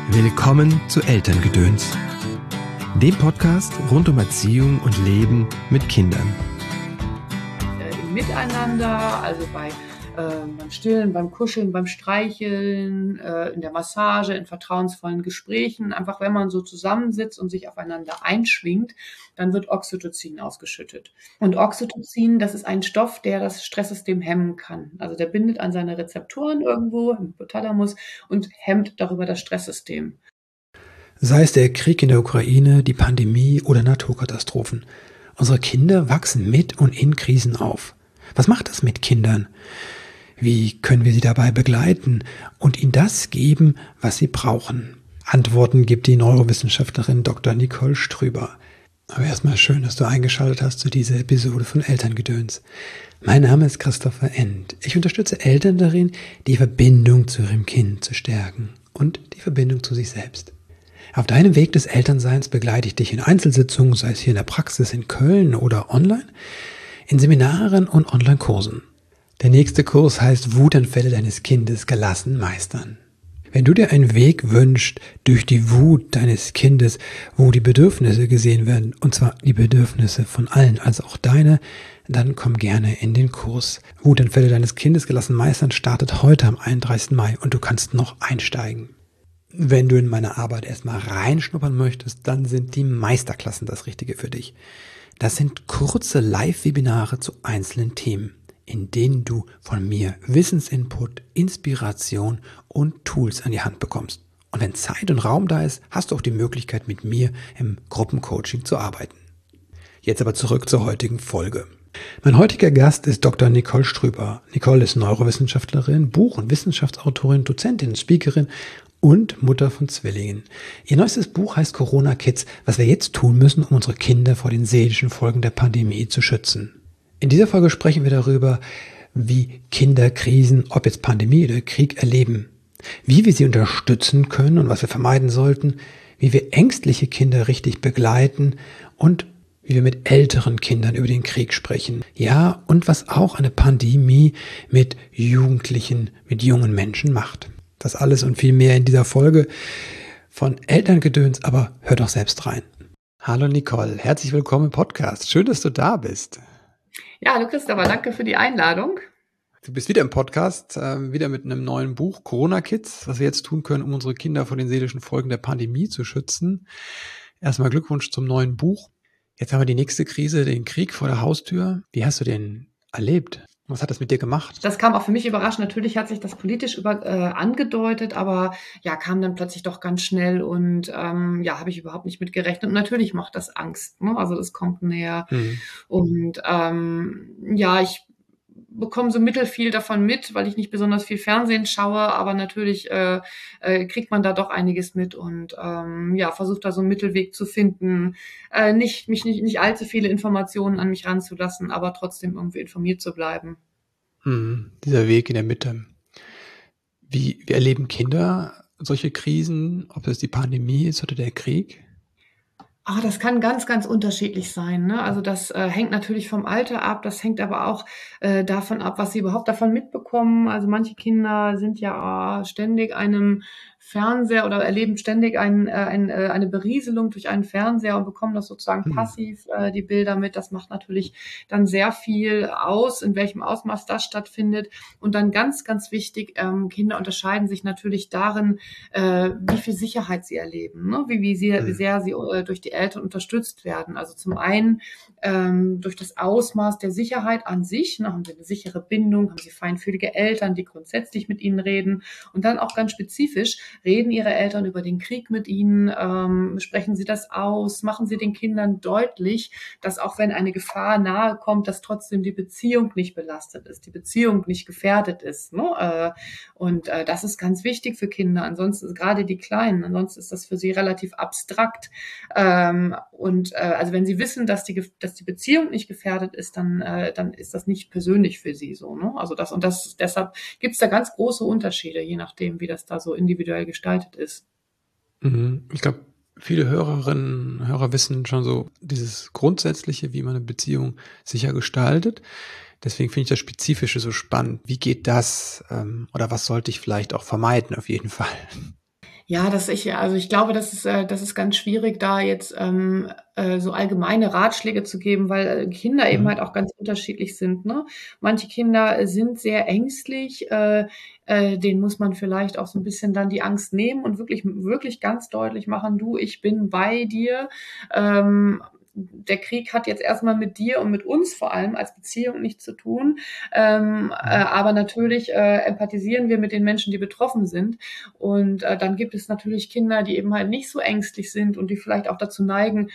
Willkommen zu Elterngedöns, dem Podcast rund um Erziehung und Leben mit Kindern. Im Miteinander, also beim Stillen, beim Kuscheln, beim Streicheln, in der Massage, in vertrauensvollen Gesprächen. Einfach wenn man so zusammensitzt und sich aufeinander einschwingt, dann wird Oxytocin ausgeschüttet. Und Oxytocin, das ist ein Stoff, der das Stresssystem hemmen kann. Also der bindet an seine Rezeptoren irgendwo im Hypothalamus und hemmt darüber das Stresssystem. Sei es der Krieg in der Ukraine, die Pandemie oder Naturkatastrophen. Unsere Kinder wachsen mit und in Krisen auf. Was macht das mit Kindern? Wie können wir sie dabei begleiten und ihnen das geben, was sie brauchen? Antworten gibt die Neurowissenschaftlerin Dr. Nicole Strüber. Aber erstmal schön, dass du eingeschaltet hast zu dieser Episode von Elterngedöns. Mein Name ist Christopher End. Ich unterstütze Eltern darin, die Verbindung zu ihrem Kind zu stärken und die Verbindung zu sich selbst. Auf deinem Weg des Elternseins begleite ich dich in Einzelsitzungen, sei es hier in der Praxis in Köln oder online, in Seminaren und Online-Kursen. Der nächste Kurs heißt Wutanfälle deines Kindes gelassen meistern. Wenn du dir einen Weg wünschst durch die Wut deines Kindes, wo die Bedürfnisse gesehen werden, und zwar die Bedürfnisse von allen, also auch deine, dann komm gerne in den Kurs. Wutanfälle deines Kindes gelassen meistern startet heute am 31. Mai und du kannst noch einsteigen. Wenn du in meine Arbeit erstmal reinschnuppern möchtest, dann sind die Meisterklassen das Richtige für dich. Das sind kurze Live-Webinare zu einzelnen Themen, in denen du von mir Wissensinput, Inspiration und Tools an die Hand bekommst. Und wenn Zeit und Raum da ist, hast du auch die Möglichkeit, mit mir im Gruppencoaching zu arbeiten. Jetzt aber zurück zur heutigen Folge. Mein heutiger Gast ist Dr. Nicole Strüber. Nicole ist Neurowissenschaftlerin, Buch- und Wissenschaftsautorin, Dozentin, Speakerin und Mutter von Zwillingen. Ihr neuestes Buch heißt Corona Kids, was wir jetzt tun müssen, um unsere Kinder vor den seelischen Folgen der Pandemie zu schützen. In dieser Folge sprechen wir darüber, wie Kinder Krisen, ob jetzt Pandemie oder Krieg, erleben, wie wir sie unterstützen können und was wir vermeiden sollten, wie wir ängstliche Kinder richtig begleiten und wie wir mit älteren Kindern über den Krieg sprechen. Ja, und was auch eine Pandemie mit Jugendlichen, mit jungen Menschen macht. Das alles und viel mehr in dieser Folge von Elterngedöns, aber hör doch selbst rein. Hallo Nicole, herzlich willkommen im Podcast. Schön, dass du da bist. Ja, hallo Christopher, danke für die Einladung. Du bist wieder im Podcast, wieder mit einem neuen Buch, Corona Kids, was wir jetzt tun können, um unsere Kinder vor den seelischen Folgen der Pandemie zu schützen. Erstmal Glückwunsch zum neuen Buch. Jetzt haben wir die nächste Krise, den Krieg vor der Haustür. Wie hast du den erlebt? Was hat das mit dir gemacht? Das kam auch für mich überraschend. Natürlich hat sich das politisch angedeutet, aber ja, kam dann plötzlich doch ganz schnell und habe ich überhaupt nicht mit gerechnet. Und natürlich macht das Angst, ne? Also das kommt näher. Und ich bekomme so mittelfiel davon mit, weil ich nicht besonders viel Fernsehen schaue, aber natürlich kriegt man da doch einiges mit und versucht da so einen Mittelweg zu finden, nicht allzu viele Informationen an mich ranzulassen, aber trotzdem irgendwie informiert zu bleiben. Dieser Weg in der Mitte. Wie erleben Kinder solche Krisen, ob es die Pandemie ist oder der Krieg? Das kann ganz, ganz unterschiedlich sein, ne? Also das hängt natürlich vom Alter ab, das hängt aber auch davon ab, was sie überhaupt davon mitbekommen. Also manche Kinder sind ja ständig einem Fernseher oder erleben ständig eine Berieselung durch einen Fernseher und bekommen das sozusagen passiv die Bilder mit. Das macht natürlich dann sehr viel aus, in welchem Ausmaß das stattfindet. Und dann ganz, ganz wichtig, Kinder unterscheiden sich natürlich darin, wie viel Sicherheit sie erleben, ne? Wie sehr sie durch die Eltern unterstützt werden. Also zum einen durch das Ausmaß der Sicherheit an sich, ne, haben sie eine sichere Bindung, haben sie feinfühlige Eltern, die grundsätzlich mit ihnen reden und dann auch ganz spezifisch, reden ihre Eltern über den Krieg mit ihnen, sprechen sie das aus, machen sie den Kindern deutlich, dass auch wenn eine Gefahr nahe kommt, dass trotzdem die Beziehung nicht belastet ist, die Beziehung nicht gefährdet ist, ne? Und das ist ganz wichtig für Kinder, ansonsten gerade die Kleinen, ansonsten ist das für sie relativ abstrakt. Also wenn sie wissen, dass die Beziehung nicht gefährdet ist, dann ist das nicht persönlich für sie so, ne? Also deshalb gibt es da ganz große Unterschiede, je nachdem, wie das da so individuell gestaltet ist. Ich glaube, viele Hörerinnen und Hörer wissen schon so dieses Grundsätzliche, wie man eine Beziehung sicher gestaltet. Deswegen finde ich das Spezifische so spannend. Wie geht das oder was sollte ich vielleicht auch vermeiden auf jeden Fall? Ja, also ich glaube, das ist ganz schwierig, da jetzt so allgemeine Ratschläge zu geben, weil Kinder eben Mhm. halt auch ganz unterschiedlich sind, ne? Manche Kinder sind sehr ängstlich, denen muss man vielleicht auch so ein bisschen dann die Angst nehmen und wirklich ganz deutlich machen, du, ich bin bei dir. Der Krieg hat jetzt erstmal mit dir und mit uns vor allem als Beziehung nichts zu tun. Mhm. Aber natürlich empathisieren wir mit den Menschen, die betroffen sind. Und dann gibt es natürlich Kinder, die eben halt nicht so ängstlich sind und die vielleicht auch dazu neigen,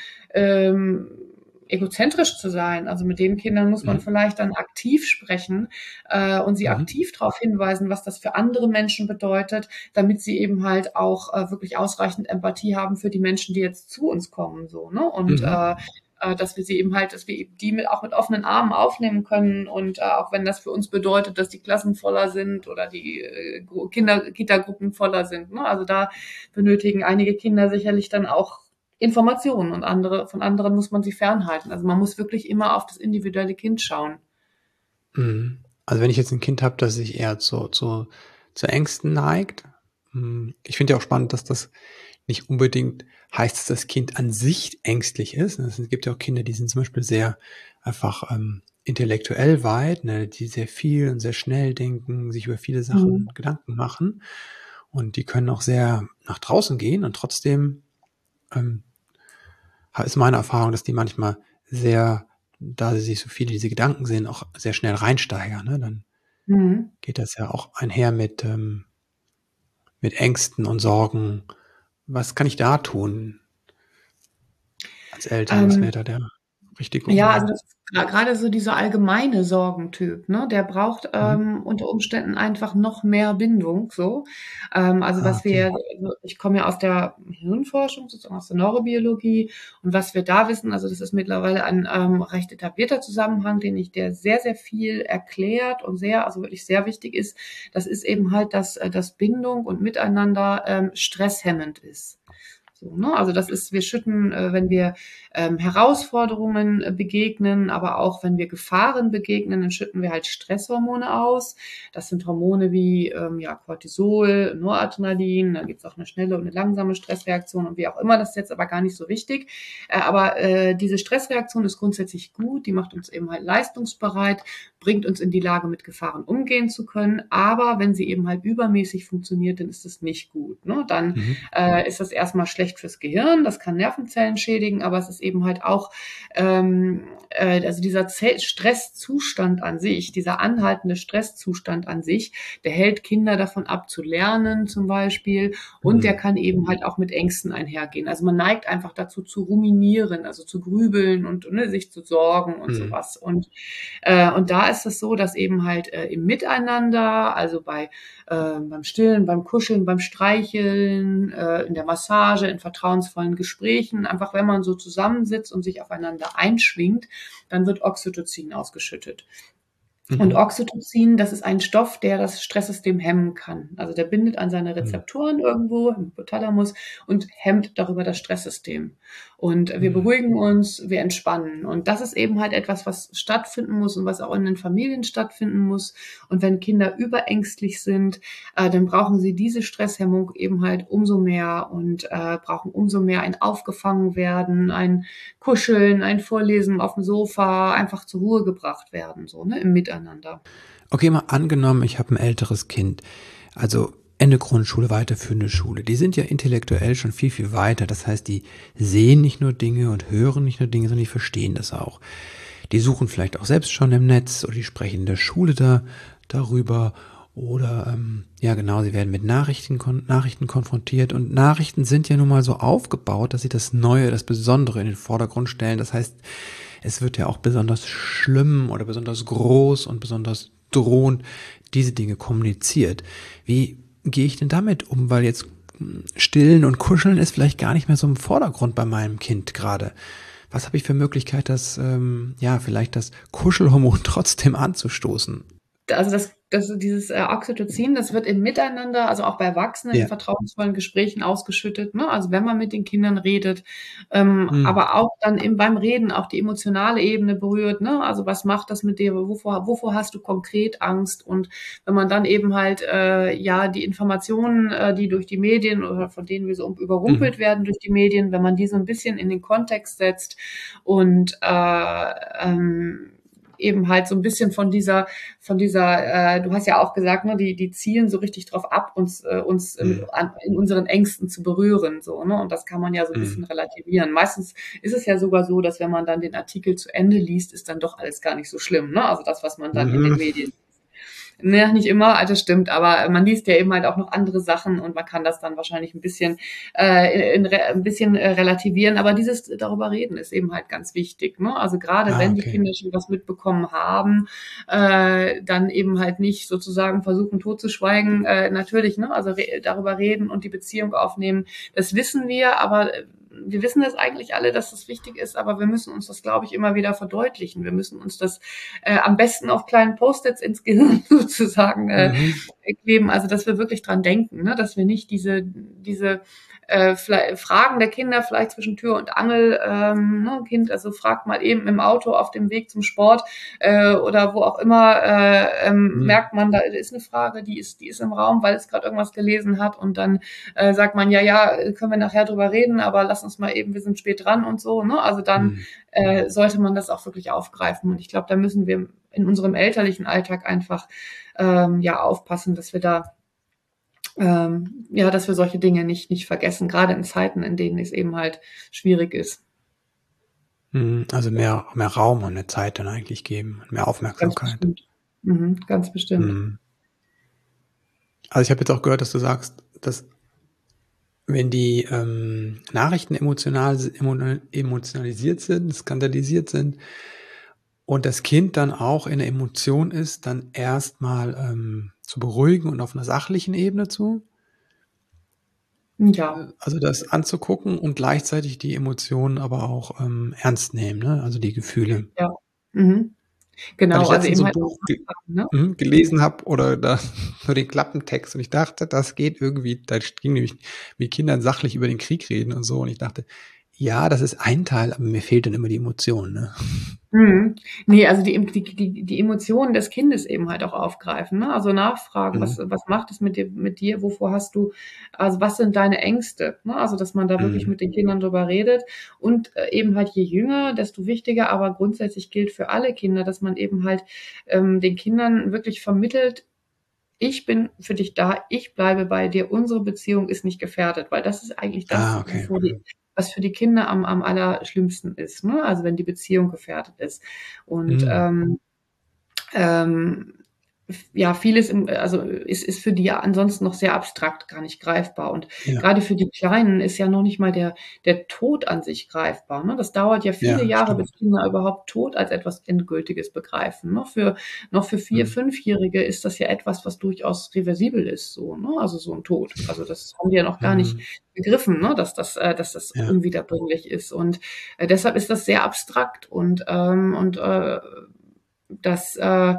egozentrisch zu sein. Also mit den Kindern muss man Mhm. vielleicht dann aktiv sprechen und sie Mhm. aktiv darauf hinweisen, was das für andere Menschen bedeutet, damit sie eben halt auch wirklich ausreichend Empathie haben für die Menschen, die jetzt zu uns kommen, so, ne? Und Mhm. dass wir sie eben halt, dass wir die auch mit offenen Armen aufnehmen können und auch wenn das für uns bedeutet, dass die Klassen voller sind oder die Kitagruppen voller sind. Ne? Also da benötigen einige Kinder sicherlich dann auch Informationen und von anderen muss man sie fernhalten. Also man muss wirklich immer auf das individuelle Kind schauen. Mhm. Also wenn ich jetzt ein Kind habe, das sich eher zu Ängsten neigt, ich finde ja auch spannend, dass das nicht unbedingt heißt, dass das Kind an sich ängstlich ist. Es gibt ja auch Kinder, die sind zum Beispiel sehr einfach intellektuell weit, ne, die sehr viel und sehr schnell denken, sich über viele Mhm. Sachen Gedanken machen und die können auch sehr nach draußen gehen und trotzdem ähm, ist meine Erfahrung, dass die manchmal sehr, da sie sich so viele diese Gedanken sehen, auch sehr schnell reinsteigern. Ne? Dann Mhm. geht das ja auch einher mit Ängsten und Sorgen. Was kann ich da tun als Eltern? Was wäre Ähm, da der richtige Ja, also Umgang? das grade so dieser allgemeine Sorgentyp, ne, der braucht, Mhm. unter Umständen einfach noch mehr Bindung so. Also, Ah, okay. also, ich komme ja aus der Hirnforschung, sozusagen aus der Neurobiologie und was wir da wissen, also, das ist mittlerweile ein, recht etablierter Zusammenhang, der sehr, sehr viel erklärt und also, wirklich sehr wichtig ist. Das ist eben halt, dass Bindung und Miteinander, stresshemmend ist. So, ne? Also das ist, wir schütten, wenn wir Herausforderungen begegnen, aber auch wenn wir Gefahren begegnen, dann schütten wir halt Stresshormone aus. Das sind Hormone wie ja, Cortisol, Noradrenalin, da gibt es auch eine schnelle und eine langsame Stressreaktion und wie auch immer, das ist jetzt aber gar nicht so wichtig. Aber diese Stressreaktion ist grundsätzlich gut, die macht uns eben halt leistungsbereit, bringt uns in die Lage, mit Gefahren umgehen zu können. Aber wenn sie eben halt übermäßig funktioniert, dann ist das nicht gut. Ne? Dann Mhm. ist das erstmal schlecht fürs Gehirn, das kann Nervenzellen schädigen, aber es ist eben halt auch, also dieser Stresszustand an sich, dieser anhaltende Stresszustand an sich, der hält Kinder davon ab zu lernen zum Beispiel und der Mhm. kann eben halt auch mit Ängsten einhergehen. Also man neigt einfach dazu zu ruminieren, also zu grübeln und ne, sich zu sorgen und Mhm. sowas. Und da ist es so, dass eben halt im Miteinander, also beim Stillen, beim Kuscheln, beim Streicheln, in der Massage, in vertrauensvollen Gesprächen. Einfach wenn man so zusammensitzt und sich aufeinander einschwingt, dann wird Oxytocin ausgeschüttet. Und Mhm. Oxytocin, das ist ein Stoff, der das Stresssystem hemmen kann. Also der bindet an seine Mhm. Rezeptoren irgendwo im Hypothalamus und hemmt darüber das Stresssystem. Und wir Mhm. beruhigen uns, wir entspannen. Und das ist eben halt etwas, was stattfinden muss und was auch in den Familien stattfinden muss. Und wenn Kinder überängstlich sind, dann brauchen sie diese Stresshemmung eben halt umso mehr und brauchen umso mehr ein Aufgefangen-werden, ein Kuscheln, ein Vorlesen auf dem Sofa, einfach zur Ruhe gebracht werden, so, ne, im Miteinander. Okay, mal angenommen, ich habe ein älteres Kind, also Ende Grundschule, weiterführende Schule. Die sind ja intellektuell schon viel, viel weiter. Das heißt, die sehen nicht nur Dinge und hören nicht nur Dinge, sondern die verstehen das auch. Die suchen vielleicht auch selbst schon im Netz oder die sprechen in der Schule darüber oder ja genau, sie werden mit Nachrichten konfrontiert und Nachrichten sind ja nun mal so aufgebaut, dass sie das Neue, das Besondere in den Vordergrund stellen. Das heißt, es wird ja auch besonders schlimm oder besonders groß und besonders drohend diese Dinge kommuniziert. Wie gehe ich denn damit um? Weil jetzt Stillen und Kuscheln ist vielleicht gar nicht mehr so im Vordergrund bei meinem Kind gerade. Was habe ich für Möglichkeit, das, ja, vielleicht das Kuschelhormon trotzdem anzustoßen? also dieses Oxytocin, das wird im Miteinander, also auch bei Erwachsenen in Ja. vertrauensvollen Gesprächen ausgeschüttet, ne? Also wenn man mit den Kindern redet, Mhm. aber auch dann beim Reden auch die emotionale Ebene berührt, ne? Also was macht das mit dir? Wovor hast du konkret Angst? Und wenn man dann eben halt ja die Informationen, die durch die Medien oder von denen wir so Mhm. überrumpelt werden durch die Medien, wenn man die so ein bisschen in den Kontext setzt und eben halt so ein bisschen du hast ja auch gesagt, ne, die zielen so richtig drauf ab, uns Mhm. in unseren Ängsten zu berühren, so, ne? Und das kann man ja so ein bisschen Mhm. relativieren. Meistens ist es ja sogar so, dass wenn man dann den Artikel zu Ende liest, ist dann doch alles gar nicht so schlimm, ne? Also das, was man dann in den Mhm. Medien. Ne, nicht immer, das stimmt, aber man liest ja eben halt auch noch andere Sachen und man kann das dann wahrscheinlich ein bisschen relativieren. Aber dieses darüber reden ist eben halt ganz wichtig, ne? Also gerade Ah, wenn die okay. Kinder schon was mitbekommen haben, dann eben halt nicht sozusagen versuchen totzuschweigen. Natürlich, ne? Also darüber reden und die Beziehung aufnehmen, das wissen wir, aber wir wissen das eigentlich alle, dass das wichtig ist, aber wir müssen uns das, glaube ich, immer wieder verdeutlichen. Wir müssen uns das am besten auf kleinen Post-its ins Gehirn sozusagen Mhm. kleben. Also dass wir wirklich dran denken, ne? Dass wir nicht diese Fragen der Kinder vielleicht zwischen Tür und Angel, ne, Kind, also fragt mal eben im Auto auf dem Weg zum Sport oder wo auch immer, Mhm. merkt man, da ist eine Frage, die ist im Raum, weil es gerade irgendwas gelesen hat und dann sagt man, ja, können wir nachher drüber reden, aber lass uns mal eben, wir sind spät dran und so, ne? Also dann Mhm. sollte man das auch wirklich aufgreifen. Und ich glaube, da müssen wir in unserem elterlichen Alltag einfach ja aufpassen, dass wir da ja, dass wir solche Dinge nicht vergessen, gerade in Zeiten, in denen es eben halt schwierig ist. Mhm. Also mehr Raum und mehr Zeit dann eigentlich geben, mehr Ganz Aufmerksamkeit. bestimmt. Ganz bestimmt. Mhm. Also ich habe jetzt auch gehört, dass du sagst, dass wenn die Nachrichten emotionalisiert sind, skandalisiert sind und das Kind dann auch in der Emotion ist, dann erstmal zu beruhigen und auf einer sachlichen Ebene Ja, also das anzugucken und gleichzeitig die Emotionen aber auch ernst nehmen, ne? Also die Gefühle. ja. Mhm. Weil Genau, ich also letztens eben so 'n halt auch Buch nachfragen, ne? gelesen habe oder da nur den Klappentext und ich dachte, das geht irgendwie, da ging nämlich, wie Kindern sachlich über den Krieg reden und so und ich dachte: „Ja, das ist ein Teil, aber mir fehlt dann immer die Emotion", ne? Mhm. Ne, also die Emotionen des Kindes eben halt auch aufgreifen, ne? Also nachfragen, Mhm. was macht es mit dir? Wovor hast du also was sind deine Ängste, ne? Also, dass man da wirklich Mhm. mit den Kindern drüber redet und, eben halt je jünger, desto wichtiger, aber grundsätzlich gilt für alle Kinder, dass man eben halt, den Kindern wirklich vermittelt: „Ich bin für dich da, ich bleibe bei dir, unsere Beziehung ist nicht gefährdet“, weil das ist eigentlich Ah, das, okay. was für die Kinder am allerschlimmsten ist, ne? Also, wenn die Beziehung gefährdet ist. Und, Mhm. ähm, ja, vieles also ist für die ja ansonsten noch sehr abstrakt, gar nicht greifbar. Und Ja, gerade für die Kleinen ist ja noch nicht mal der Tod an sich greifbar, ne? Das dauert ja viele ja, Jahre, bis stimmt. Kinder überhaupt Tod als etwas Endgültiges begreifen, ne? Noch für Vier-, Mhm. Fünfjährige ist das ja etwas, was durchaus reversibel ist so, ne? Also, so 'n Tod. Also, das haben die ja noch gar nicht Mhm. begriffen, ne, dass das Ja. unwiederbringlich ist. Und, deshalb ist das sehr abstrakt und das,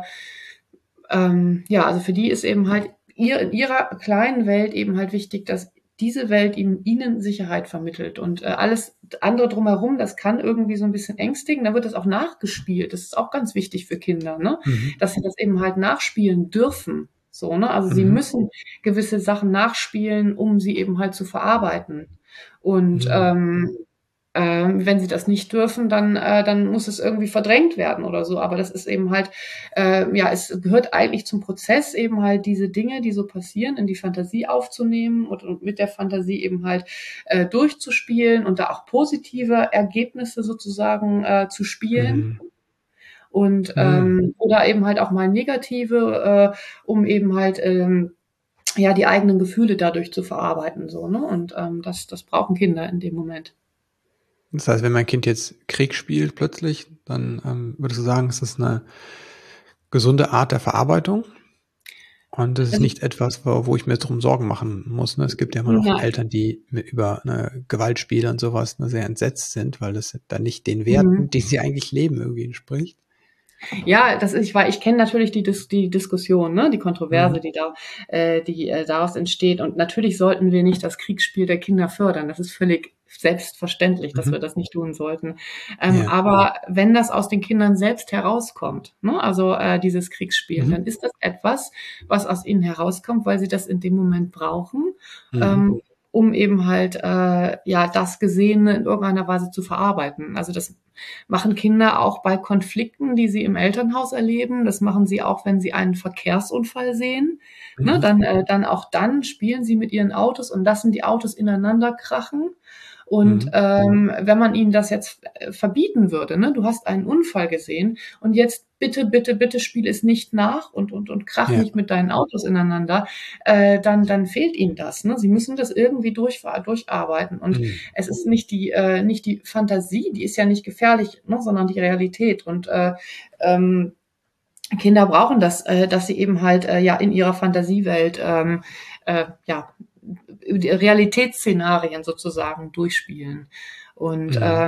ja, also für die ist eben halt in ihrer kleinen Welt eben halt wichtig, dass diese Welt ihnen Sicherheit vermittelt und alles andere drumherum, das kann irgendwie so ein bisschen ängstigen. Dann wird das auch nachgespielt. Das ist auch ganz wichtig für Kinder, ne? Mhm. Dass sie das eben halt nachspielen dürfen, so, ne? Also, sie Mhm. müssen gewisse Sachen nachspielen, um sie eben halt zu verarbeiten. Und, Mhm. wenn sie das nicht dürfen, dann muss es irgendwie verdrängt werden oder so. Aber das ist eben halt, ja, es gehört eigentlich zum Prozess eben halt diese Dinge, die so passieren, in die Fantasie aufzunehmen und mit der Fantasie eben halt durchzuspielen und da auch positive Ergebnisse sozusagen zu spielen. Mhm. Und Mhm. oder eben halt auch mal negative, um eben halt ja die eigenen Gefühle dadurch zu verarbeiten, so, ne? Und das brauchen Kinder in dem Moment. Das heißt, wenn mein Kind jetzt Krieg spielt plötzlich, dann würdest du sagen, es ist eine gesunde Art der Verarbeitung? Und das ist Also, nicht etwas, wo ich mir drum Sorgen machen muss, ne? Es gibt ja immer noch nein. Eltern, die über, ne, Gewaltspiele und so was, ne, sehr entsetzt sind, weil das dann nicht den Mhm. Werten, die sie eigentlich leben, irgendwie entspricht. Ja, ich kenne natürlich die Diskussion, ne, die Kontroverse, Mhm. die daraus entsteht. Und natürlich sollten wir nicht das Kriegsspiel der Kinder fördern. Das ist völlig selbstverständlich, dass wir Mhm. das nicht tun sollten. Ja. Aber wenn das aus den Kindern selbst herauskommt, ne, also dieses Kriegsspielen, dann Mhm. ist das etwas, was aus ihnen herauskommt, weil sie das in dem Moment brauchen, Mhm. ähm, um eben halt ja das Gesehene in irgendeiner Weise zu verarbeiten. Also das machen Kinder auch bei Konflikten, die sie im Elternhaus erleben. Das machen sie auch, wenn sie einen Verkehrsunfall sehen. Ne, Mhm. dann spielen sie mit ihren Autos und lassen die Autos ineinander krachen. Und Mhm. wenn man ihnen das jetzt verbieten würde, ne, du hast einen Unfall gesehen und jetzt bitte, bitte, bitte spiel es nicht nach und krach Ja. nicht mit deinen Autos ineinander, dann fehlt ihnen das. Ne? Sie müssen das irgendwie durcharbeiten. Und Mhm. es ist nicht die Fantasie, die ist ja nicht gefährlich, ne, sondern die Realität. Und ähm, Kinder brauchen das, dass sie eben halt ja in ihrer Fantasiewelt ja Realitätsszenarien sozusagen durchspielen. Und Mhm.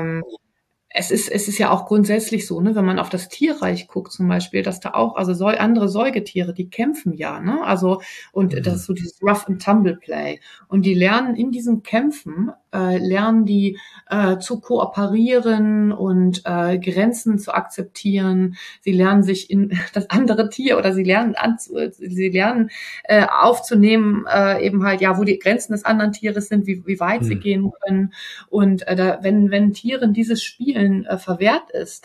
es ist ja auch grundsätzlich so, ne, wenn man auf das Tierreich guckt zum Beispiel, dass da auch, also andere Säugetiere, die kämpfen ja, ne, also, und das Mhm. ist so dieses Rough and Tumble Play. Und die lernen in diesen Kämpfen, lernen die zu kooperieren und Grenzen zu akzeptieren. Sie lernen sich in das andere Tier oder sie lernen aufzunehmen, eben halt, ja, wo die Grenzen des anderen Tieres sind, wie weit sie Mhm. gehen können. Und wenn Tieren dieses Spielen verwehrt ist,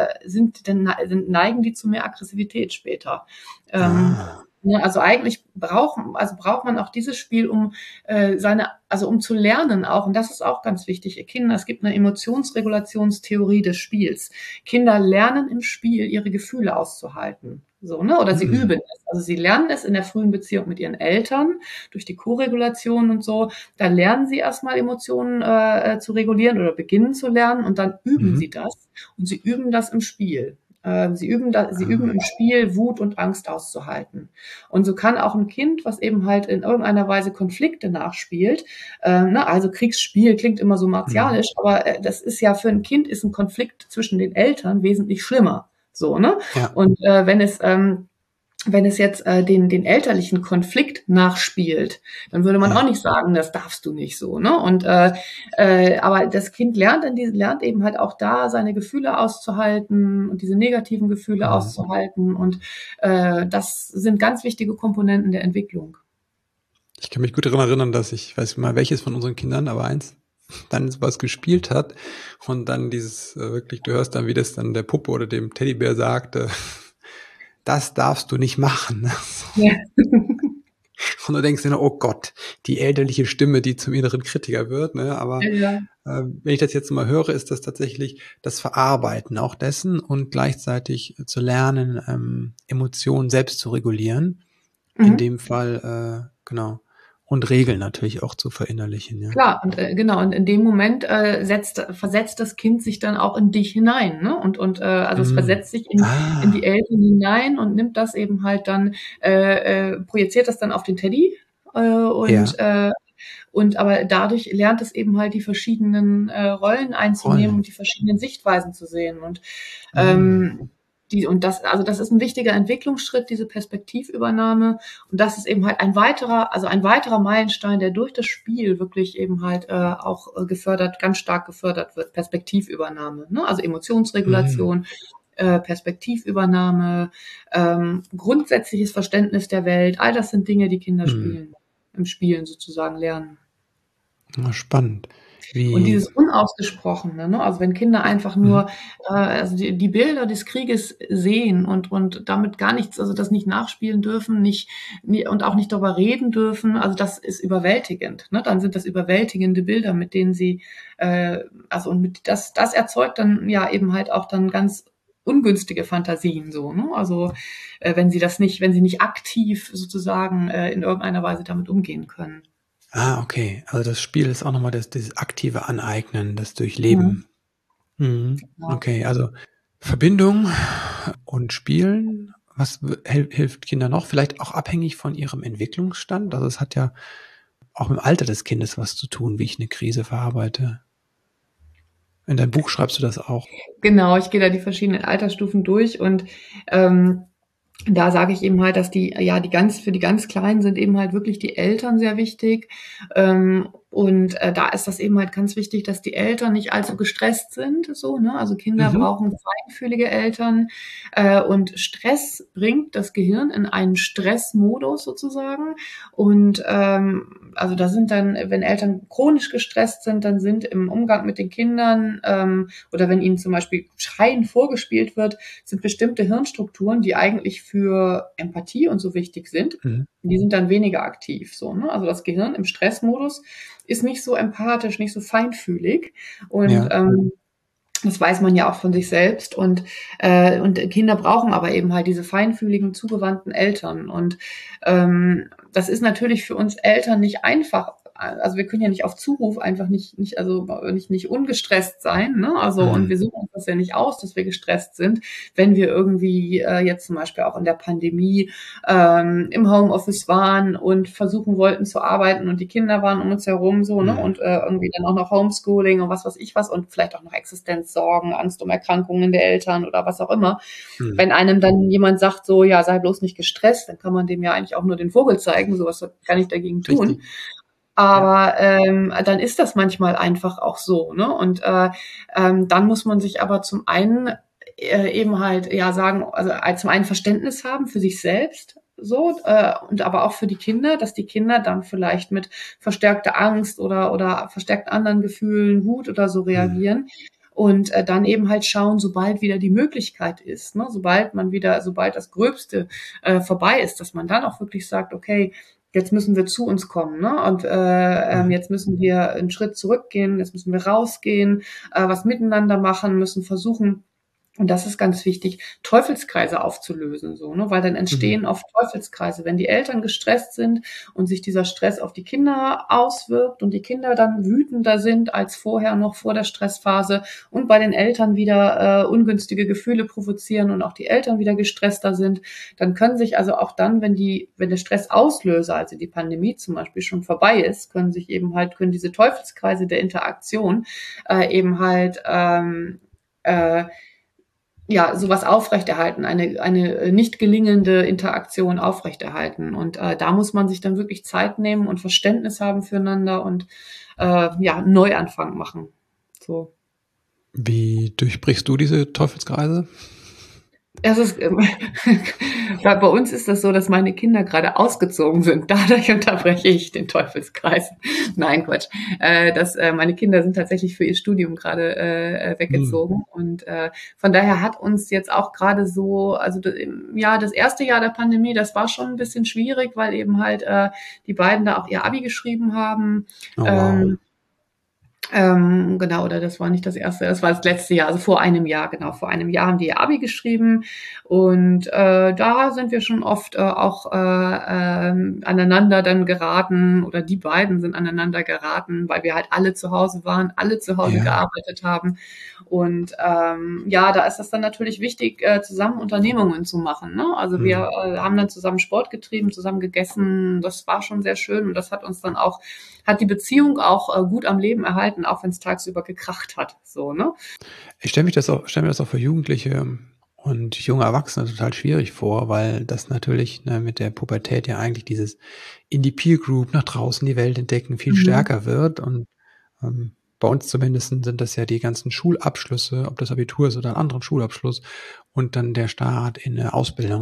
dann neigen die zu mehr Aggressivität später. Ah. Ne, also eigentlich braucht man auch dieses Spiel, um also um zu lernen auch, und das ist auch ganz wichtig. Kinder, es gibt eine Emotionsregulationstheorie des Spiels. Kinder lernen im Spiel, ihre Gefühle auszuhalten. So, ne? Oder sie Mhm. üben es. Also sie lernen es in der frühen Beziehung mit ihren Eltern durch die Koregulation und so. Da lernen sie erstmal Emotionen zu regulieren oder beginnen zu lernen und dann üben Mhm. sie das und sie üben das im Spiel. Sie üben Ah. im Spiel Wut und Angst auszuhalten. Und so kann auch ein Kind, was eben halt in irgendeiner Weise Konflikte nachspielt, ne, also Kriegsspiel klingt immer so Mhm. martialisch, aber das ist ja für ein Kind ist ein Konflikt zwischen den Eltern wesentlich schlimmer. So, ne? Ja. Und wenn es jetzt den elterlichen Konflikt nachspielt, dann würde man auch Ja. nicht sagen, das darfst du nicht so, ne? Und aber das Kind lernt eben halt auch da seine Gefühle auszuhalten und diese negativen Gefühle Mhm. auszuhalten. Und das sind ganz wichtige Komponenten der Entwicklung. Ich kann mich gut daran erinnern, dass ich weiß nicht mal welches von unseren Kindern, aber eins dann so was gespielt hat und dann dieses, wirklich du hörst dann, wie das dann der Puppe oder dem Teddybär sagt, „Das darfst du nicht machen", ne? Ja. Und du denkst dir nur: „Oh Gott", die elterliche Stimme, die zum inneren Kritiker wird, ne? Aber, Ja. wenn ich das jetzt mal höre, ist das tatsächlich das Verarbeiten auch dessen und gleichzeitig zu lernen, Emotionen selbst zu regulieren. In Mhm. dem Fall, genau. Und Regeln natürlich auch zu verinnerlichen, ja. Klar, und genau, und in dem Moment versetzt das Kind sich dann auch in dich hinein, ne? Also es Mhm. versetzt sich in die Ah, Eltern hinein und nimmt das eben halt dann, projiziert das dann auf den Teddy, ja, und aber dadurch lernt es eben halt die verschiedenen Rollen einzunehmen Rollen. und die verschiedenen Sichtweisen zu sehen. Und Mhm. ähm, also das ist ein wichtiger Entwicklungsschritt, diese Perspektivübernahme. Und das ist eben halt ein weiterer Meilenstein, der durch das Spiel wirklich eben halt auch ganz stark gefördert wird. Perspektivübernahme, ne? Also Mhm. Emotionsregulation, Perspektivübernahme, grundsätzliches Verständnis der Welt. All das sind Dinge, die Kinder Mhm. im Spielen sozusagen lernen. Ah, spannend. Und Wie dieses Unausgesprochene, ne? Also wenn Kinder einfach mhm. nur also die Bilder des Krieges sehen und damit gar nichts, also das nicht nachspielen dürfen, und auch nicht darüber reden dürfen, also das ist überwältigend. Ne? Dann sind das überwältigende Bilder, mit denen sie also und mit das erzeugt dann ja eben halt auch dann ganz ungünstige Fantasien so, ne? Also wenn sie nicht aktiv sozusagen in irgendeiner Weise damit umgehen können. Ah, okay. Also das Spiel ist auch noch mal dieses aktive Aneignen, das Mhm. Durchleben. Mhm. Ja. Okay, also Verbindung und Spielen. Was hilft Kindern noch? Vielleicht auch abhängig von ihrem Entwicklungsstand? Also, es hat ja auch im Alter des Kindes was zu tun, wie ich eine Krise verarbeite. In deinem Buch schreibst du das auch. Genau, ich gehe da die verschiedenen Altersstufen durch und da sage ich eben halt, dass für die ganz Kleinen sind eben halt wirklich die Eltern sehr wichtig. Da ist das eben halt ganz wichtig, dass die Eltern nicht allzu gestresst sind, so, ne? Also Kinder Mhm. brauchen feinfühlige Eltern. Und Stress bringt das Gehirn in einen Stressmodus sozusagen. Also da sind dann, wenn Eltern chronisch gestresst sind, dann sind im Umgang mit den Kindern, oder wenn ihnen zum Beispiel Schreien vorgespielt wird, sind bestimmte Hirnstrukturen, die eigentlich für Empathie und so wichtig sind, Mhm. die sind dann weniger aktiv, so, ne? Also das Gehirn im Stressmodus ist nicht so empathisch, nicht so feinfühlig und Ja. das weiß man ja auch von sich selbst und Kinder brauchen aber eben halt diese feinfühligen, zugewandten Eltern und das ist natürlich für uns Eltern nicht einfach. Also wir können ja nicht auf Zuruf einfach nicht ungestresst sein, ne? Also und Mhm. wir suchen uns das ja nicht aus, dass wir gestresst sind, wenn wir irgendwie jetzt zum Beispiel auch in der Pandemie im Homeoffice waren und versuchen wollten zu arbeiten und die Kinder waren um uns herum so, ne? Mhm. Und irgendwie dann auch noch Homeschooling und was weiß ich was und vielleicht auch noch Existenzsorgen, Angst um Erkrankungen der Eltern oder was auch immer. Mhm. Wenn einem dann jemand sagt so, ja, sei bloß nicht gestresst, dann kann man dem ja eigentlich auch nur den Vogel zeigen, sowas kann ich dagegen tun. Richtig. Ja. Aber dann ist das manchmal einfach auch so, ne? Und dann muss man sich aber zum einen eben halt ja sagen, also zum einen Verständnis haben für sich selbst, so und aber auch für die Kinder, dass die Kinder dann vielleicht mit verstärkter Angst oder verstärkten anderen Gefühlen, Wut oder so Mhm. reagieren. Und dann eben halt schauen, sobald wieder die Möglichkeit ist, ne, sobald das Gröbste vorbei ist, dass man dann auch wirklich sagt, okay, jetzt müssen wir zu uns kommen, ne? Und Mhm. jetzt müssen wir einen Schritt zurückgehen, jetzt müssen wir rausgehen, was miteinander machen, müssen versuchen, und das ist ganz wichtig, Teufelskreise aufzulösen, so, ne? Weil dann Mhm. entstehen oft Teufelskreise, wenn die Eltern gestresst sind und sich dieser Stress auf die Kinder auswirkt und die Kinder dann wütender sind als vorher noch vor der Stressphase und bei den Eltern wieder ungünstige Gefühle provozieren und auch die Eltern wieder gestresster sind, dann können sich also auch dann, wenn der Stressauslöser, also die Pandemie zum Beispiel schon vorbei ist, können diese Teufelskreise der Interaktion eben halt äh, ja, sowas aufrechterhalten, eine nicht gelingende Interaktion aufrechterhalten. Und da muss man sich dann wirklich Zeit nehmen und Verständnis haben füreinander und ja, einen Neuanfang machen. So. Wie durchbrichst du diese Teufelskreise? Es ist, bei uns ist das so, dass meine Kinder gerade ausgezogen sind. Dadurch unterbreche ich den Teufelskreis. Nein, Quatsch. Meine Kinder sind tatsächlich für ihr Studium gerade Mhm. weggezogen. Und von daher hat uns jetzt auch gerade so, also das erste Jahr der Pandemie, das war schon ein bisschen schwierig, weil eben halt die beiden da auch ihr Abi geschrieben haben. Oh, wow. Ähm, genau, oder das war nicht das erste, das war das letzte Jahr, also vor einem Jahr, genau, vor einem Jahr haben die ihr Abi geschrieben und da sind wir schon oft auch aneinander dann geraten oder die beiden sind aneinander geraten, weil wir halt alle zu Hause waren, alle zu Hause Ja. gearbeitet haben und ja, da ist das dann natürlich wichtig, zusammen Unternehmungen zu machen, ne? Also wir Mhm. haben dann zusammen Sport getrieben, zusammen gegessen, das war schon sehr schön und das hat die Beziehung auch gut am Leben erhalten, auch wenn es tagsüber gekracht hat, so, ne? Ich stelle mir das auch für Jugendliche und junge Erwachsene total schwierig vor, weil das natürlich, ne, mit der Pubertät ja eigentlich dieses in die Peer Group, nach draußen die Welt entdecken viel Mhm. stärker wird und, bei uns zumindest sind das ja die ganzen Schulabschlüsse, ob das Abitur ist oder 'n anderen Schulabschluss und dann der Start in 'ne Ausbildung,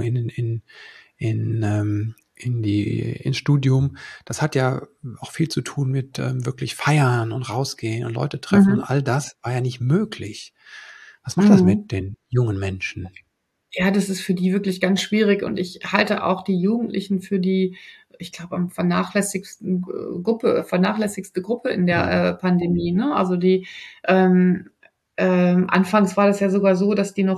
ins Studium. Das hat ja auch viel zu tun mit, wirklich feiern und rausgehen und Leute treffen und Mhm. all das war ja nicht möglich. Was macht das Mhm. mit den jungen Menschen? Ja, das ist für die wirklich ganz schwierig und ich halte auch die Jugendlichen für die, ich glaube, am vernachlässigste Gruppe in der Mhm. Pandemie, ne? Also anfangs war das ja sogar so,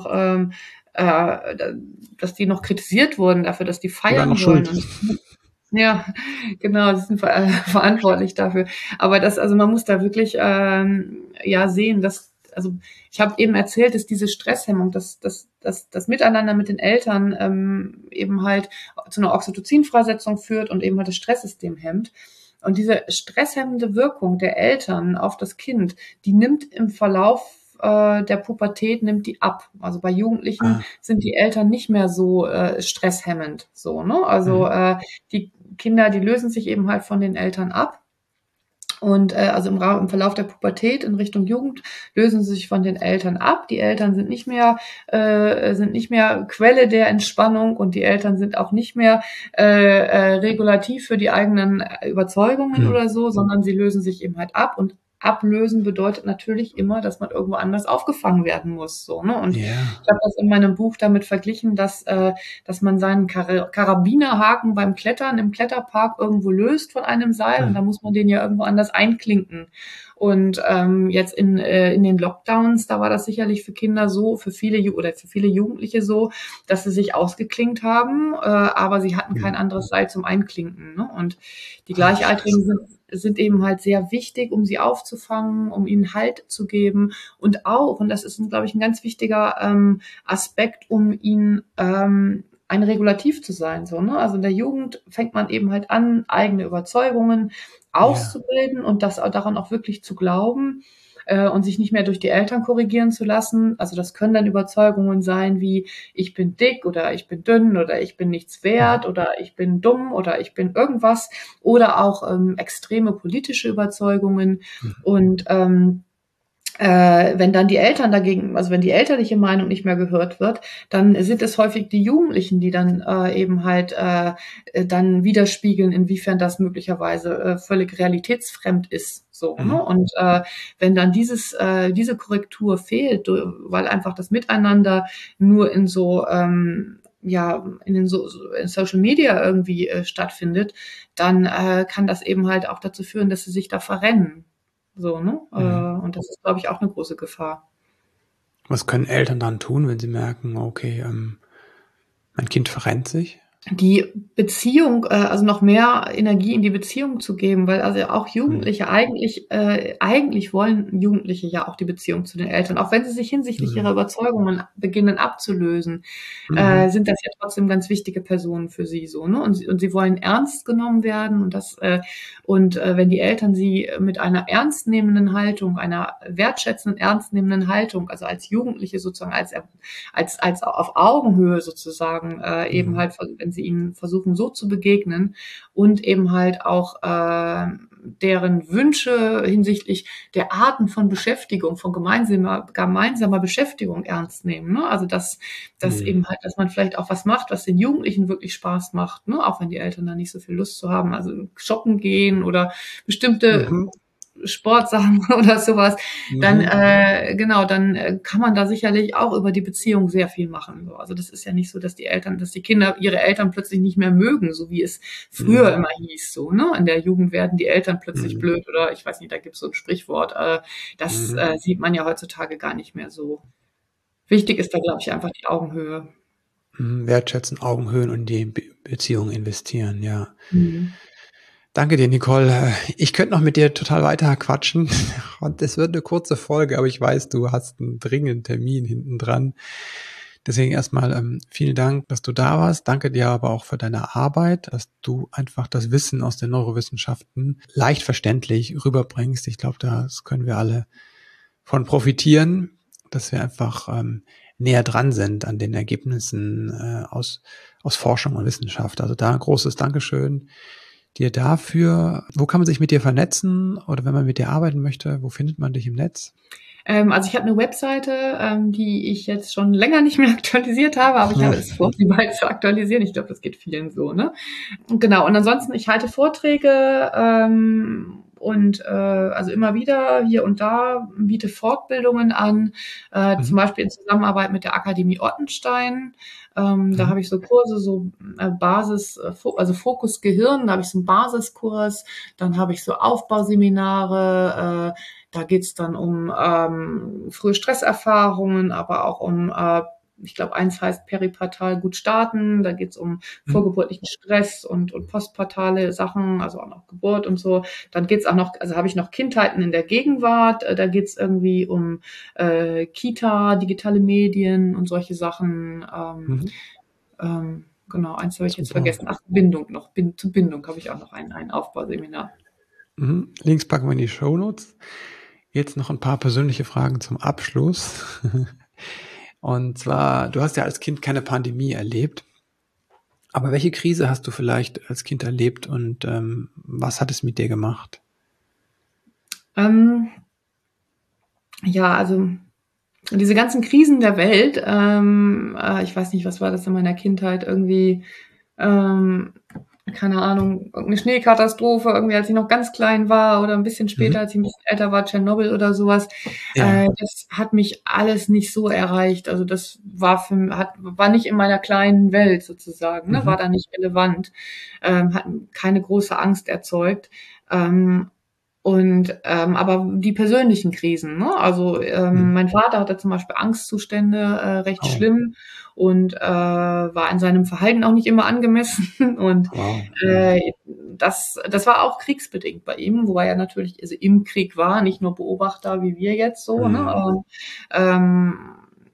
dass die noch kritisiert wurden dafür, dass die Die waren noch feiern wollen schuld. und ja, genau, sie sind verantwortlich dafür. Aber also man muss da wirklich ja sehen, also ich habe eben erzählt, dass diese Stresshemmung, das Miteinander mit den Eltern eben halt zu einer Oxytocinfreisetzung führt und eben halt das Stresssystem hemmt. Und diese stresshemmende Wirkung der Eltern auf das Kind, die nimmt im Verlauf der Pubertät nimmt die ab. Also bei Jugendlichen sind die Eltern nicht mehr so stresshemmend. So, ne? Also die Kinder, die lösen sich eben halt von den Eltern ab. Und also im Verlauf der Pubertät in Richtung Jugend lösen sie sich von den Eltern ab. Die Eltern sind nicht mehr Quelle der Entspannung und die Eltern sind auch nicht mehr regulativ für die eigenen Überzeugungen oder so, sondern sie lösen sich eben halt ab. Und ablösen bedeutet natürlich immer, dass man irgendwo anders aufgefangen werden muss. So, ne? Und ich habe das in meinem Buch damit verglichen, dass man seinen Karabinerhaken beim Klettern im Kletterpark irgendwo löst von einem Seil und da muss man den ja irgendwo anders einklinken. Und jetzt in den Lockdowns, da war das sicherlich für Kinder so, für viele Jugendliche so, dass sie sich ausgeklinkt haben, aber sie hatten kein anderes Seil zum Einklinken. Ne? Und die Gleichaltrigen sind eben halt sehr wichtig, um sie aufzufangen, um ihnen Halt zu geben und auch, und das ist, glaube ich, ein ganz wichtiger Aspekt, um ihnen ein Regulativ zu sein. So, ne? Also in der Jugend fängt man eben halt an, eigene Überzeugungen auszubilden und das daran auch wirklich zu glauben und sich nicht mehr durch die Eltern korrigieren zu lassen. Also das können dann Überzeugungen sein wie ich bin dick oder ich bin dünn oder ich bin nichts wert oder ich bin dumm oder ich bin irgendwas oder auch extreme politische Überzeugungen und wenn dann die Eltern dagegen, also wenn die elterliche Meinung nicht mehr gehört wird, dann sind es häufig die Jugendlichen, die dann eben halt dann widerspiegeln, inwiefern das möglicherweise völlig realitätsfremd ist. So, ne? Und wenn dann diese Korrektur fehlt, weil einfach das Miteinander nur in so in Social Media irgendwie stattfindet, dann kann das eben halt auch dazu führen, dass sie sich da verrennen. So, ne? Und das ist, glaube ich, auch eine große Gefahr. Was können Eltern dann tun, wenn sie merken, okay, mein Kind verrennt sich? Die Beziehung, also noch mehr Energie in die Beziehung zu geben, weil also auch Jugendliche eigentlich wollen Jugendliche ja auch die Beziehung zu den Eltern, auch wenn sie sich hinsichtlich ihrer Überzeugungen beginnen abzulösen, sind das ja trotzdem ganz wichtige Personen für sie so, ne? Und sie wollen ernst genommen werden und wenn die Eltern sie mit einer ernstnehmenden Haltung, einer wertschätzenden, ernstnehmenden Haltung, also als Jugendliche sozusagen als auf Augenhöhe sozusagen eben halt, wenn sie ihnen versuchen so zu begegnen und eben halt auch deren Wünsche hinsichtlich der Arten von Beschäftigung, von gemeinsamer Beschäftigung ernst nehmen. Ne? Also dass eben halt, dass man vielleicht auch was macht, was den Jugendlichen wirklich Spaß macht, ne? Auch wenn die Eltern da nicht so viel Lust zu haben. Also shoppen gehen oder bestimmte Sportsachen oder sowas, dann kann man da sicherlich auch über die Beziehung sehr viel machen. So. Also das ist ja nicht so, dass die Kinder ihre Eltern plötzlich nicht mehr mögen, so wie es früher immer hieß. So, ne? In der Jugend werden die Eltern plötzlich blöd oder ich weiß nicht, da gibt es so ein Sprichwort. Das sieht man ja heutzutage gar nicht mehr so. Wichtig ist da, glaube ich, einfach die Augenhöhe. Wertschätzen, Augenhöhen und die Beziehung investieren, ja. Danke dir, Nicole. Ich könnte noch mit dir total weiter quatschen und es wird eine kurze Folge, aber ich weiß, du hast einen dringenden Termin hinten dran. Deswegen erstmal vielen Dank, dass du da warst. Danke dir aber auch für deine Arbeit, dass du einfach das Wissen aus den Neurowissenschaften leicht verständlich rüberbringst. Ich glaube, das können wir alle von profitieren, dass wir einfach näher dran sind an den Ergebnissen aus Forschung und Wissenschaft. Also da ein großes Dankeschön dir dafür. Wo kann man sich mit dir vernetzen oder wenn man mit dir arbeiten möchte, wo findet man dich im Netz? Also ich habe eine Webseite, die ich jetzt schon länger nicht mehr aktualisiert habe, aber ich habe es vor, sie bald zu aktualisieren. Ich glaube, das geht vielen so, ne? Genau, und ansonsten, ich halte Vorträge also immer wieder hier und da biete Fortbildungen an, zum Beispiel in Zusammenarbeit mit der Akademie Ottenstein. Da habe ich so Kurse, so Basis, also Fokus Gehirn, da habe ich so einen Basiskurs, dann habe ich so Aufbauseminare, da geht's dann um frühe Stresserfahrungen, aber auch um ich glaube, eins heißt peripartal gut starten, da geht's um vorgeburtlichen Stress und postpartale Sachen, also auch noch Geburt und so. Dann geht's auch noch, also habe ich noch Kindheiten in der Gegenwart, da geht's irgendwie um Kita, digitale Medien und solche Sachen. Genau, eins habe ich jetzt vergessen. Ach, Bindung noch. Zu Bindung habe ich auch noch ein Aufbauseminar. Links packen wir in die Shownotes. Jetzt noch ein paar persönliche Fragen zum Abschluss. Und zwar, du hast ja als Kind keine Pandemie erlebt, aber welche Krise hast du vielleicht als Kind erlebt und was hat es mit dir gemacht? Ähm, ja, also diese ganzen Krisen der Welt, ich weiß nicht, was war das in meiner Kindheit, irgendwie, ähm, keine Ahnung, irgendeine Schneekatastrophe, irgendwie als ich noch ganz klein war oder ein bisschen später, Mhm. als ich ein bisschen älter war, Tschernobyl oder sowas. Ja. Das hat mich alles nicht so erreicht. Also das war nicht in meiner kleinen Welt sozusagen, ne? War Mhm. da nicht relevant, hat keine große Angst erzeugt. Ähm, aber die persönlichen Krisen, ne? Also, Mhm. mein Vater hatte zum Beispiel Angstzustände, recht Oh, schlimm und, war in seinem Verhalten auch nicht immer angemessen und, wow. Mhm. äh, das war auch kriegsbedingt bei ihm, wobei er natürlich also im Krieg war, nicht nur Beobachter wie wir jetzt so, Mhm. ne? Ähm,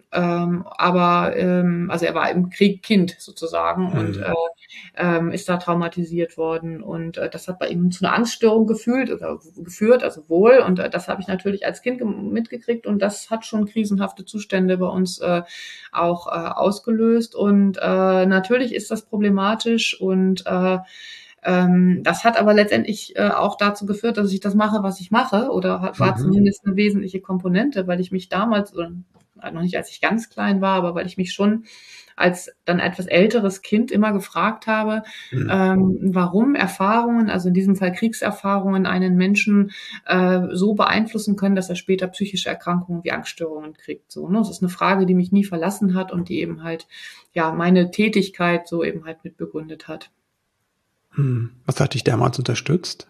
also er war im Krieg Kind sozusagen und, Mhm. ist da traumatisiert worden und das hat bei ihm zu einer Angststörung geführt, also wohl. Und das habe ich natürlich als Kind mitgekriegt und das hat schon krisenhafte Zustände bei uns auch ausgelöst. Und natürlich ist das problematisch und das hat aber letztendlich auch dazu geführt, dass ich das mache, was ich mache, war Mhm. zumindest eine wesentliche Komponente, weil ich mich damals, oder noch nicht als ich ganz klein war, aber weil ich mich schon als dann etwas älteres Kind immer gefragt habe, Mhm. warum Erfahrungen, also in diesem Fall Kriegserfahrungen, einen Menschen so beeinflussen können, dass er später psychische Erkrankungen wie Angststörungen kriegt. So, ne? Das ist eine Frage, die mich nie verlassen hat und die eben halt ja meine Tätigkeit so eben halt mit begründet hat. Mhm. Was hat dich damals unterstützt?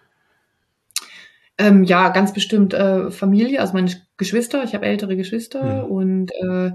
Ja, ganz bestimmt, Familie, also meine Geschwister. Ich habe ältere Geschwister Mhm. und,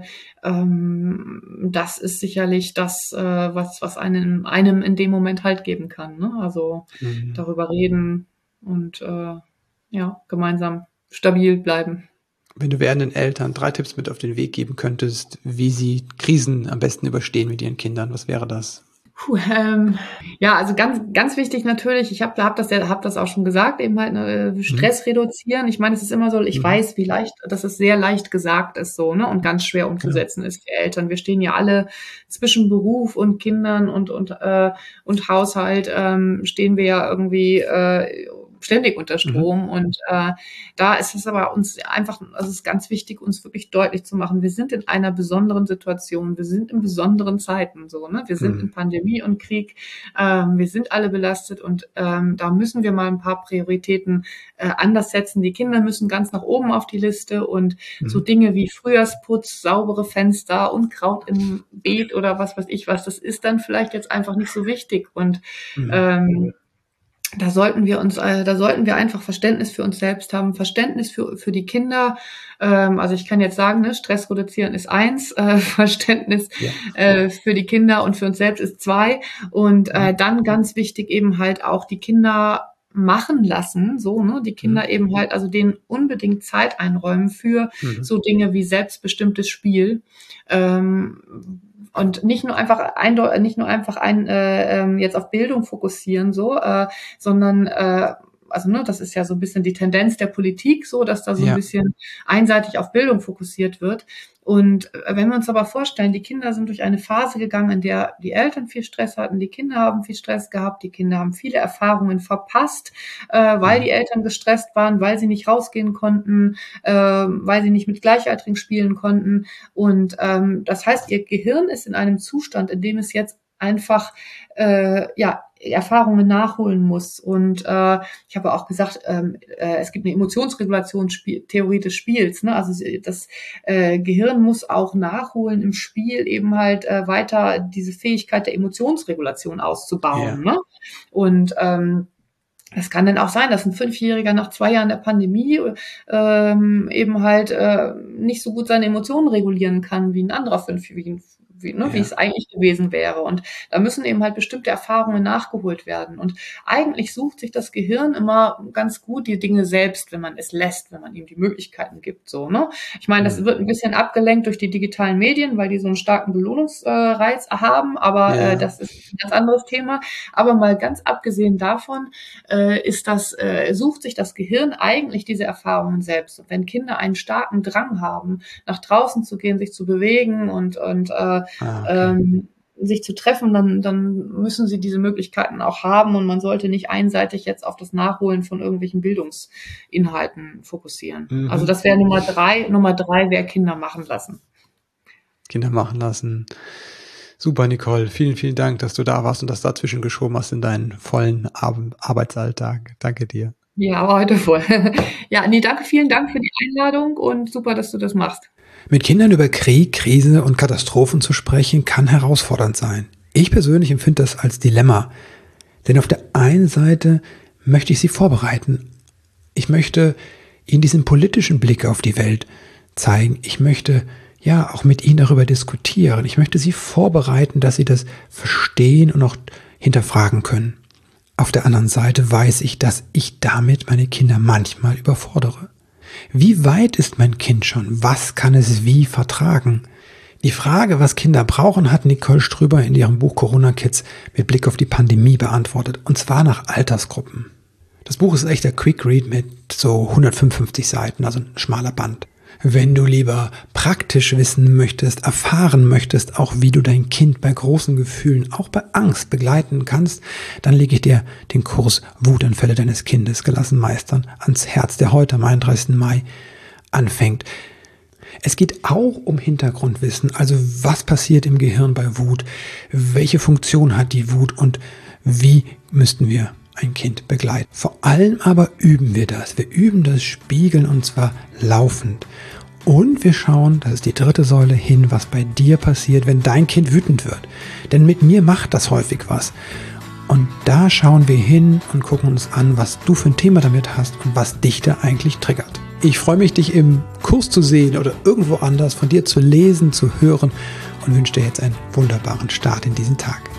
das ist sicherlich das, was einem in dem Moment Halt geben kann, ne? Also, Mhm. darüber reden und, ja, gemeinsam stabil bleiben. Wenn du werdenden Eltern 3 Tipps mit auf den Weg geben könntest, wie sie Krisen am besten überstehen mit ihren Kindern, was wäre das? Puh, ja, also ganz wichtig natürlich, ich habe das auch schon gesagt, eben halt, ne, Mhm. Stress reduzieren. Ich meine, es ist immer so, ich Mhm. weiß, wie leicht dass es sehr leicht gesagt ist so, ne, und ganz schwer Genau. umzusetzen ist für Eltern. Wir stehen ja alle zwischen Beruf und Kindern und Haushalt, stehen wir ja irgendwie, ständig unter Mhm. Strom und, da ist es aber uns einfach also, es ist ganz wichtig, uns wirklich deutlich zu machen, wir sind in einer besonderen Situation, wir sind in besonderen Zeiten so, ne? Wir sind in Mhm. Pandemie und Krieg, wir sind alle belastet und, da müssen wir mal ein paar Prioritäten, anders setzen. Die Kinder müssen ganz nach oben auf die Liste und so Mhm. Dinge wie Frühjahrsputz, saubere Fenster, Unkraut im Beet oder was weiß ich was, das ist dann vielleicht jetzt einfach nicht so wichtig und, Mhm. ähm, da sollten wir einfach Verständnis für uns selbst haben, Verständnis für die Kinder. Also ich kann jetzt sagen, ne, Stress reduzieren ist eins, Verständnis Ja. für die Kinder und für uns selbst ist zwei. Und Mhm. dann ganz wichtig eben halt auch die Kinder machen lassen, so, ne, die Mhm. Kinder eben halt, also denen unbedingt Zeit einräumen für Mhm. so Dinge wie selbstbestimmtes Spiel. Und nicht nur einfach jetzt auf Bildung fokussieren, so, sondern also ne, das ist ja so ein bisschen die Tendenz der Politik so, dass da so ein Ja. bisschen einseitig auf Bildung fokussiert wird. Und wenn wir uns aber vorstellen, die Kinder sind durch eine Phase gegangen, in der die Eltern viel Stress hatten, die Kinder haben viel Stress gehabt, die Kinder haben viele Erfahrungen verpasst, weil Mhm. die Eltern gestresst waren, weil sie nicht rausgehen konnten, weil sie nicht mit Gleichaltrigen spielen konnten. Und das heißt, ihr Gehirn ist in einem Zustand, in dem es jetzt einfach ja Erfahrungen nachholen muss. Und ich habe auch gesagt, es gibt eine Emotionsregulationstheorie des Spiels. Ne? Also das Gehirn muss auch nachholen im Spiel eben halt weiter diese Fähigkeit der Emotionsregulation auszubauen. Ja. Ne? Und das kann dann auch sein, dass ein Fünfjähriger nach 2 Jahren der Pandemie eben halt nicht so gut seine Emotionen regulieren kann wie ein wie es eigentlich gewesen wäre. Und da müssen eben halt bestimmte Erfahrungen nachgeholt werden. Und eigentlich sucht sich das Gehirn immer ganz gut die Dinge selbst, wenn man es lässt, wenn man ihm die Möglichkeiten gibt. So, ne? Ich meine, das wird ein bisschen abgelenkt durch die digitalen Medien, weil die so einen starken Belohnungsreiz haben, aber das ist ein ganz anderes Thema. Aber mal ganz abgesehen davon sucht sich das Gehirn eigentlich diese Erfahrungen selbst. Und wenn Kinder einen starken Drang haben, nach draußen zu gehen, sich zu bewegen und sich zu treffen, dann müssen sie diese Möglichkeiten auch haben und man sollte nicht einseitig jetzt auf das Nachholen von irgendwelchen Bildungsinhalten fokussieren. Mhm. Also das wäre Nummer drei wäre Kinder machen lassen. Kinder machen lassen. Super, Nicole. Vielen, vielen Dank, dass du da warst und das dazwischen geschoben hast in deinen vollen Arbeitsalltag. Danke dir. Ja, war heute voll. Ja, nee, danke, vielen Dank für die Einladung und super, dass du das machst. Mit Kindern über Krieg, Krise und Katastrophen zu sprechen, kann herausfordernd sein. Ich persönlich empfinde das als Dilemma. Denn auf der einen Seite möchte ich sie vorbereiten. Ich möchte ihnen diesen politischen Blick auf die Welt zeigen. Ich möchte ja auch mit ihnen darüber diskutieren. Ich möchte sie vorbereiten, dass sie das verstehen und auch hinterfragen können. Auf der anderen Seite weiß ich, dass ich damit meine Kinder manchmal überfordere. Wie weit ist mein Kind schon? Was kann es wie vertragen? Die Frage, was Kinder brauchen, hat Nicole Strüber in ihrem Buch Corona Kids mit Blick auf die Pandemie beantwortet. Und zwar nach Altersgruppen. Das Buch ist echt ein Quick Read mit so 155 Seiten, also ein schmaler Band. Wenn du lieber praktisch wissen möchtest, erfahren möchtest, auch wie du dein Kind bei großen Gefühlen, auch bei Angst begleiten kannst, dann lege ich dir den Kurs Wutanfälle deines Kindes gelassen meistern ans Herz, der heute am 31. Mai anfängt. Es geht auch um Hintergrundwissen, also was passiert im Gehirn bei Wut, welche Funktion hat die Wut und wie müssten wir ein Kind begleiten. Vor allem aber üben wir das. Wir üben das Spiegeln und zwar laufend. Und wir schauen, das ist die dritte Säule, hin, was bei dir passiert, wenn dein Kind wütend wird. Denn mit mir macht das häufig was. Und da schauen wir hin und gucken uns an, was du für ein Thema damit hast und was dich da eigentlich triggert. Ich freue mich, dich im Kurs zu sehen oder irgendwo anders, von dir zu lesen, zu hören und wünsche dir jetzt einen wunderbaren Start in diesen Tag.